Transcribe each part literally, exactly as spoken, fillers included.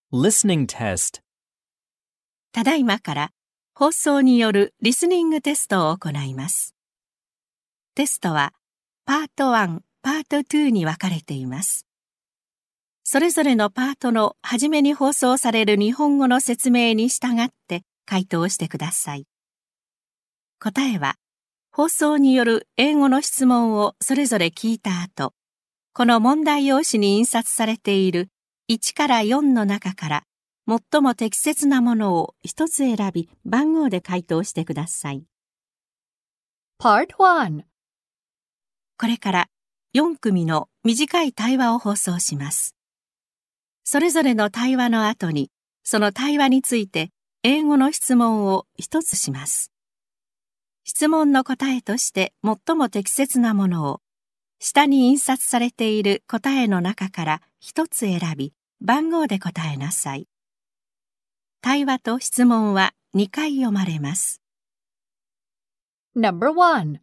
Listening test. ただいまから放送によるリスニングテストを行います。テストはパートワン、パートツーに分かれています。それぞれのパートの初めに放送される日本語の説明に従って回答してください。答えは放送による英語の質問をそれぞれ聞いた後、この問題用紙に印刷されているいちからよんの中から最も適切なものを一つ選び番号で回答してください。 Part one. これからよん組の短い対話を放送します。それぞれの対話の後に、その対話について英語の質問を一つします。質問の答えとして最も適切なものを、下に印刷されている答えの中から一つ選び、番号で答えなさい。対話と質問はにかい読まれます。 Number one.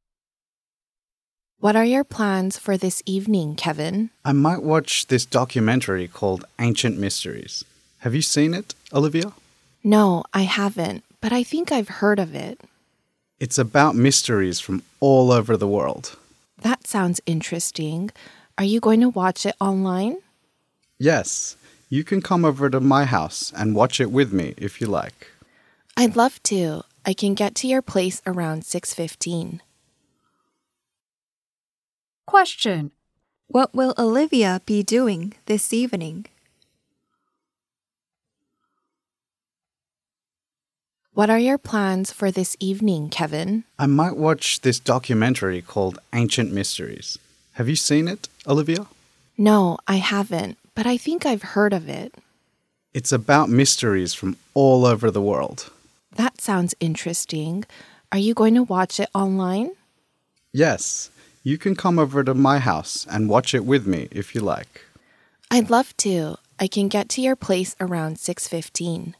What are your plans for this evening, Kevin? I might watch this documentary called Ancient Mysteries. Have you seen it, Olivia? No, I haven't, but I think I've heard of it. It's about mysteries from all over the world. That sounds interesting. Are you going to watch it online? Yes, you can come over to my house and watch it with me if you like. I'd love to. I can get to your place around six fifteen. Question. What will Olivia be doing this evening? What are your plans for this evening, Kevin? I might watch this documentary called Ancient Mysteries. Have you seen it, Olivia? No, I haven't, but I think I've heard of it. It's about mysteries from all over the world. That sounds interesting. Are you going to watch it online? Yes, you can come over to my house and watch it with me if you like. I'd love to. I can get to your place around six fifteen.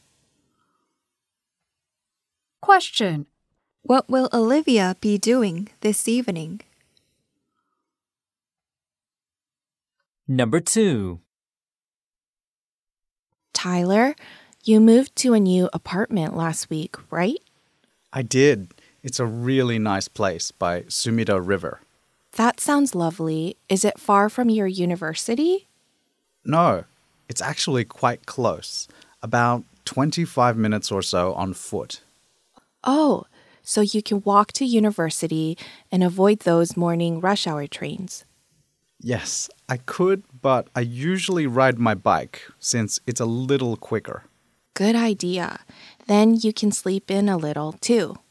Question. What will Olivia be doing this evening? Number two. Tyler, you moved to a new apartment last week, right? I did. It's a really nice place by Sumida River. That sounds lovely. Is it far from your university? No, it's actually quite close. About twenty-five minutes or so on foot. Oh, so you can walk to university and avoid those morning rush hour trains. Yes, I could, but I usually ride my bike since it's a little quicker. Good idea. Then you can sleep in a little, too.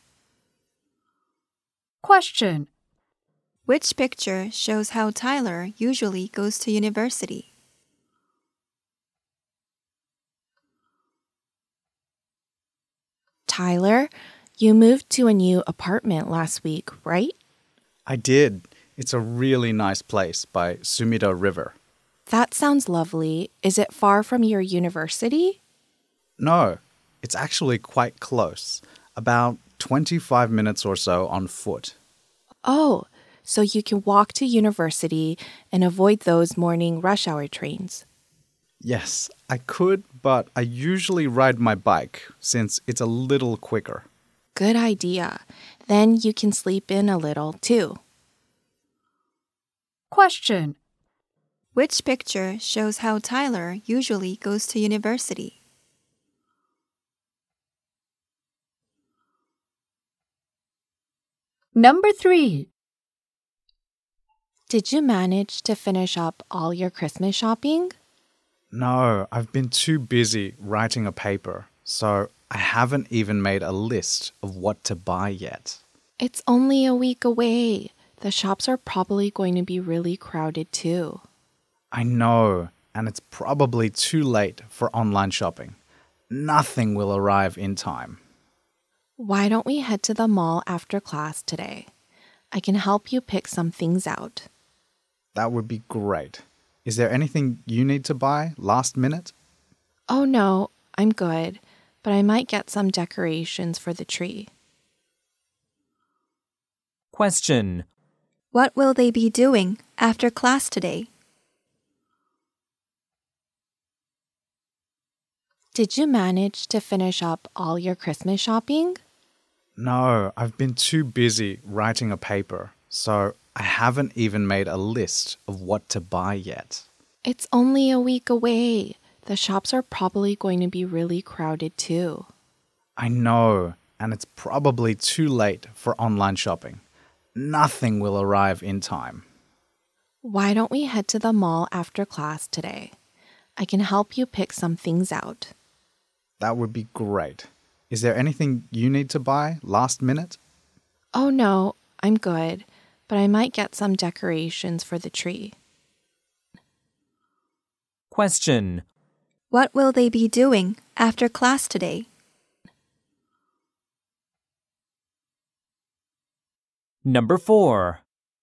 Question. Which picture shows how Tyler usually goes to university? Tyler, you moved to a new apartment last week, right? I did. It's a really nice place by Sumida River. That sounds lovely. Is it far from your university? No, it's actually quite close. About twenty-five minutes or so on foot. Oh, so you can walk to university and avoid those morning rush hour trains. Yes, I could, but I usually ride my bike since it's a little quicker. Good idea. Then you can sleep in a little, too. Question. Which picture shows how Tyler usually goes to university? Number three. Did you manage to finish up all your Christmas shopping? No, I've been too busy writing a paper, so I haven't even made a list of what to buy yet. It's only a week away. The shops are probably going to be really crowded too. I know, and it's probably too late for online shopping. Nothing will arrive in time. Why don't we head to the mall after class today? I can help you pick some things out. That would be great. Is there anything you need to buy last minute? Oh no, I'm good, but I might get some decorations for the tree. Question. What will they be doing after class today? Did you manage to finish up all your Christmas shopping? No, I've been too busy writing a paper, so I haven't even made a list of what to buy yet. It's only a week away. The shops are probably going to be really crowded too. I know, and it's probably too late for online shopping. Nothing will arrive in time. Why don't we head to the mall after class today? I can help you pick some things out. That would be great. Is there anything you need to buy last minute? Oh no, I'm good, but I might get some decorations for the tree. Question. What will they be doing after class today? Number four.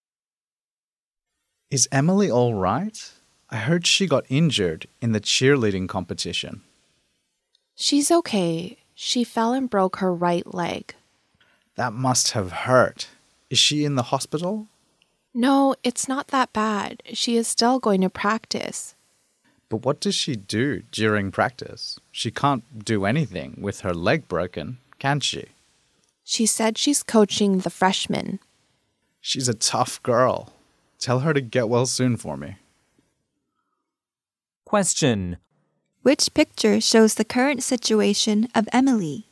Is Emily all right? I heard she got injured in the cheerleading competition. She's okay. She fell and broke her right leg. That must have hurt. Is she in the hospital? No, it's not that bad. She is still going to practice. But what does she do during practice? She can't do anything with her leg broken, can she? She said she's coaching the freshmen. She's a tough girl. Tell her to get well soon for me. Question. Which picture shows the current situation of Emily?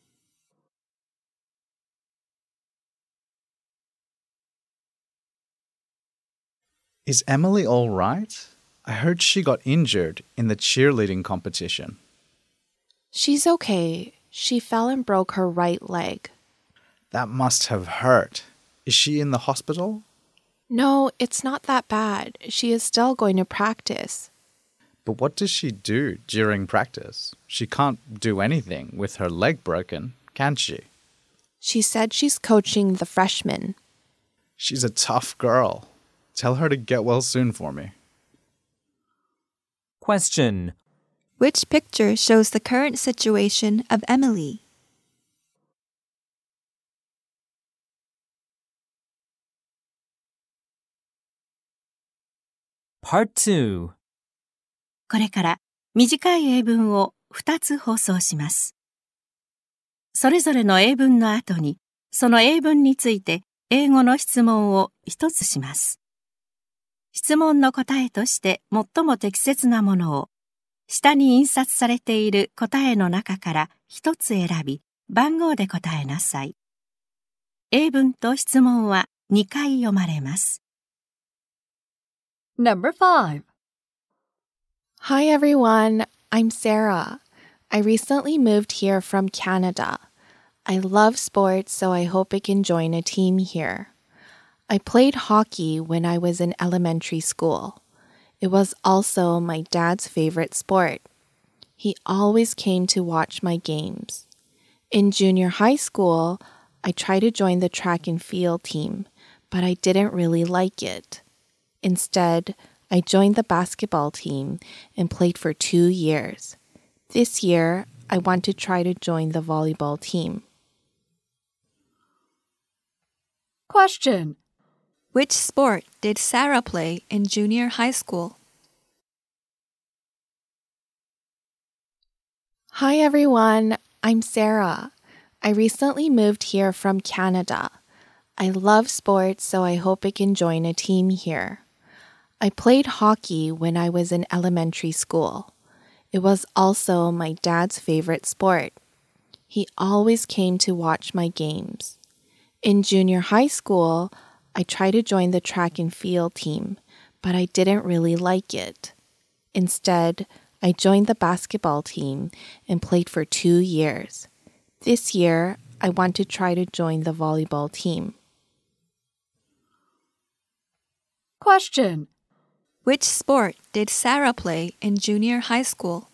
Is Emily all right? I heard she got injured in the cheerleading competition. She's okay. She fell and broke her right leg. That must have hurt. Is she in the hospital? No, it's not that bad. She is still going to practice. But what does she do during practice? She can't do anything with her leg broken, can she? She said she's coaching the freshmen. She's a tough girl. Tell her to get well soon for me. Question. Which picture shows the current situation of Emily? Part two. これから短い英文をふたつ放送します。それぞれの英文の後に、その英文について英語の質問をひとつします。質問の答えとして最も適切なものを、下に印刷されている答えの中からひとつ選び、番号で答えなさい。英文と質問はにかい読まれます。 Number five. Hi everyone, I'm Sarah. I recently moved here from Canada. I love sports, so I hope I can join a team here. I played hockey when I was in elementary school. It was also my dad's favorite sport. He always came to watch my games. In junior high school, I tried to join the track and field team, but I didn't really like it. Instead, I joined the basketball team and played for two years. This year, I want to try to join the volleyball team. Question. Which sport did Sarah play in junior high school? Hi everyone, I'm Sarah. I recently moved here from Canada. I love sports, so I hope I can join a team here. I played hockey when I was in elementary school. It was also my dad's favorite sport. He always came to watch my games. In junior high school, I tried to join the track and field team, but I didn't really like it. Instead, I joined the basketball team and played for two years. This year, I want to try to join the volleyball team. Question. Which sport did Sarah play in junior high school?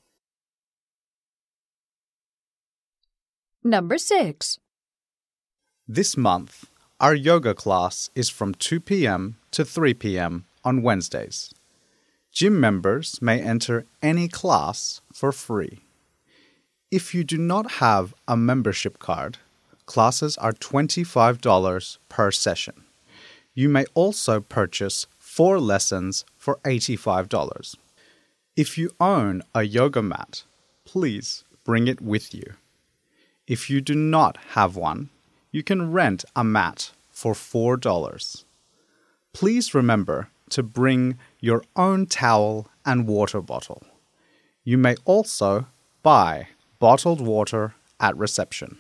Number six. This month, our yoga class is from two p.m. to three p.m. on Wednesdays. Gym members may enter any class for free. If you do not have a membership card, classes are twenty-five dollars per session. You may also purchase four lessons for eighty-five dollars. If you own a yoga mat, please bring it with you. If you do not have one, you can rent a mat for four dollars. Please remember to bring your own towel and water bottle. You may also buy bottled water at reception.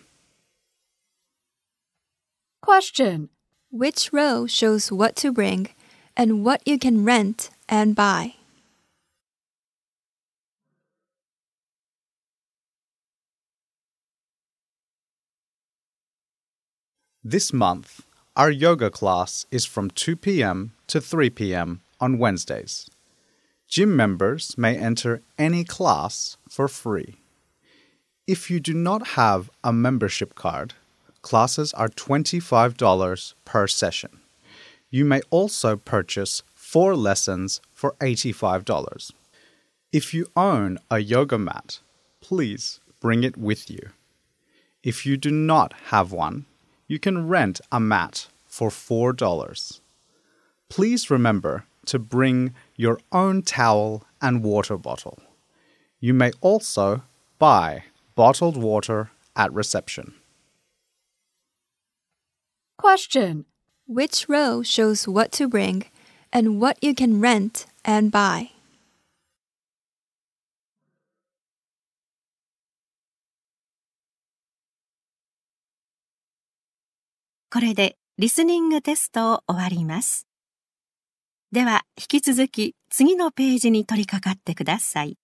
Question. Which row shows what to bring and what you can rent and buy? This month, our yoga class is from two p.m. to three p.m. on Wednesdays. Gym members may enter any class for free. If you do not have a membership card, classes are twenty-five dollars per session. You may also purchase four lessons for eighty-five dollars. If you own a yoga mat, please bring it with you. If you do not have one, you can rent a mat for four dollars. Please remember to bring your own towel and water bottle. You may also buy bottled water at reception. Question. Which row shows what to bring and what you can rent and buy? これでリスニングテストを終わります。では引き続き次のページに取り掛かってください。